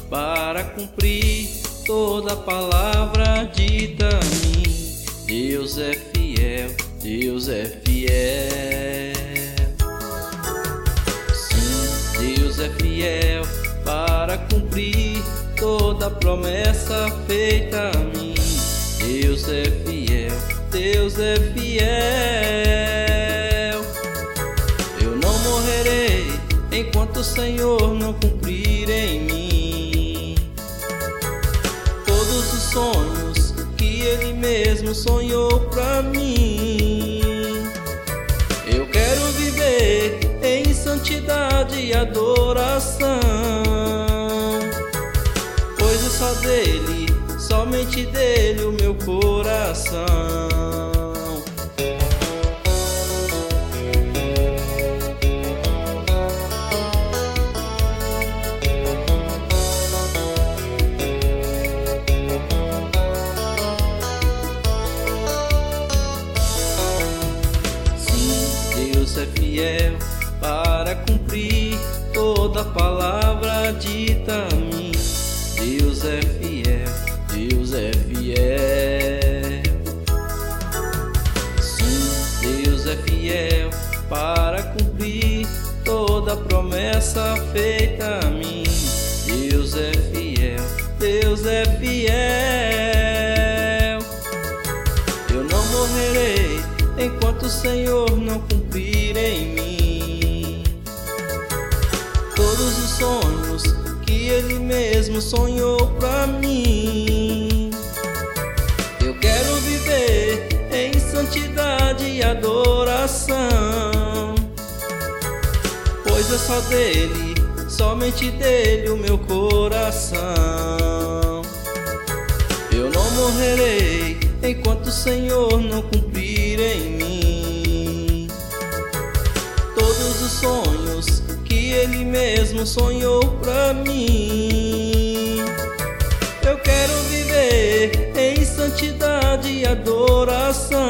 para cumprir toda palavra dita a mim. Deus é fiel, Deus é fiel. Sim, Deus é fiel para cumprir toda promessa feita a mim. Deus é fiel, Deus é fiel. Eu não morrerei enquanto o Senhor não cumprir em mim todos os sonhos que Ele mesmo sonhou pra mim. Eu quero viver em santidade e adoração, pois é só dele, somente dele o meu coração. Deus é fiel para cumprir toda palavra dita a mim. Deus é fiel, Deus é fiel. Sim, Deus é fiel para cumprir toda promessa feita a mim. Deus é fiel, Deus é fiel. Eu não morrerei enquanto o Senhor não cumprir em mim todos os sonhos que Ele mesmo sonhou pra mim. Eu quero viver em santidade e adoração, pois é só dele, somente dele o meu coração. Eu não morrerei enquanto o Senhor não cumprir em mim todos os sonhos que Ele mesmo sonhou pra mim. Eu quero viver em santidade e adoração,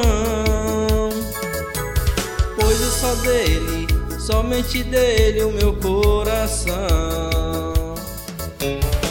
pois é só dele, somente dele o meu coração.